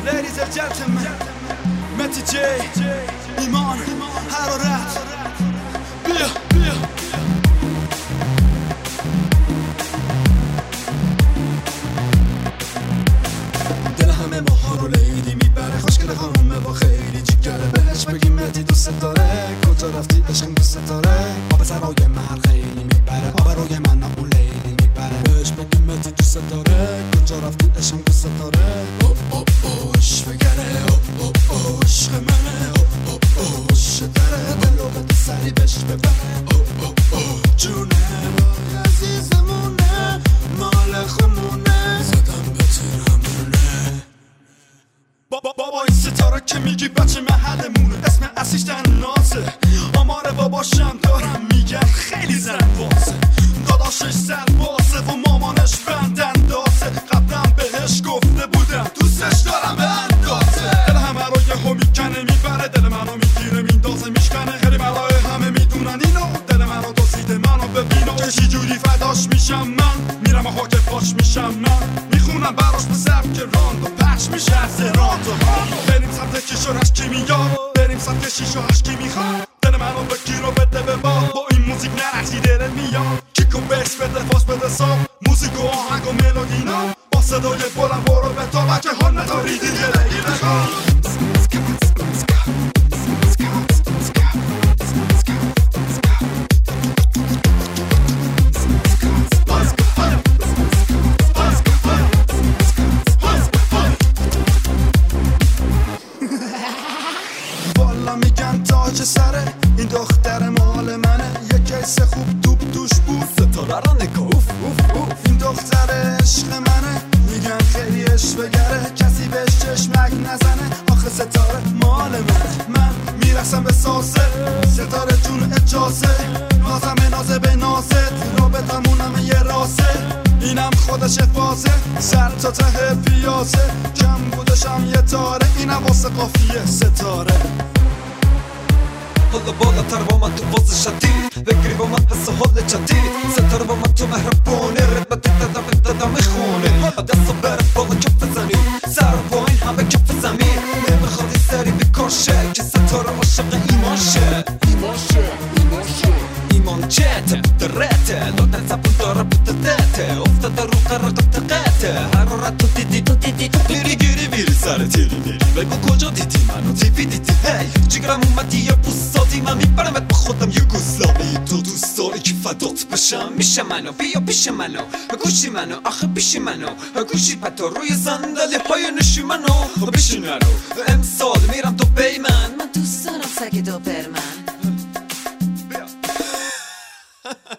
Ladies and gentlemen, Meti J, ایمان، حرارت. بیا دل همه ماها رو لیلی میبره، خوشگل خانومه با خیلی جیگره. بهش بگیم متی دوست داره، کجا رفتی عشقم دوست داره. آب سرای من خیلی میبره، آب روی من اون لیلی میبره. بهش بگیم متی دوست داره، کجا رفتی عشقم دوست داره. اوش بگره، عشق منه، اوش داره. دلو بده سری بهش ببره. جونه رای عزیزمونه، مال خمونه، زدم به تیرمونه. بابا این ستاره که میگی بچه محلمونه، اسم اصلیش نازه. آمار باباشم دارم میگن خیلی زنبازه. داداشش سربازه و مامانش بندندازه. قبلا بهش گفته بودم دوستش دارم به اندازه. دل همه رو یهو میکنه میبره، دل منو میگیره میندازه میشکنه. خیلی برای همه میدونن اینو، دل منو دزدیده منو ببینو. چه جوری فداش میشم من، میرم ها که پاش میشم من. میخونم براش به سبک راند و پخش میشه از راند و بریم سمت کش و رشکی میاد، بریم سمت شیش و هشکی میخواد. دل منو بگیر و بده به باد، با این موزیک نرخی دلت میاد. کیک و بیس بده فاس بده ساب، موزیک و آهنگ و ملودینا. با صدای بلند برو به تا بچه ها نداری دیگه لگی بخواه. میگن تاج سره، این دختر مال منه. یه کیس خوب توپ دوش بود، ستاره را نگاه. این دختر عشق منه، میگن خیلی عشق بگره. کسی بهش چشمک نزنه، آخه ستاره مال منه. من میرسم به ساسه، ستاره جون اجازه. نازه به نازت، رابطمونم یه راسه. اینم خودش فازه، سر تا ته پیازه. کم بودشم یه تاره، اینم واسه قافیه ستاره. حالا بالاتر با من تو فاز شدید، بگیری با من حس حال جدید. ستاره با من تو مهربونه، رقبتی دادم میخونه. حالا دستو بره بالا کف بزنی، سر و پایین همه کف زمین. نمیخوادی سری بکاشه که ستاره عاشق ایمان شه. ایمان چته درته، لادن زبون داره بودته. افتاده رو قرقت قطه، حرارت تو دیدی میری گیری میری سر تیری میری. بگو کجا دیدی منو، تیوی دیدی هی. جگرم اومدی یه بوستادی، من میبرمت با خودم یوگسلاوی. تو دوست داری که فدات بشم، میشه منو بیا پیش منو. گوشی منو آخه پیشی منو، گوشی پتا روی صندلی های نشی منو. پیشی منو امسال میرم دبی من دوست دارم سگ دوبرمن.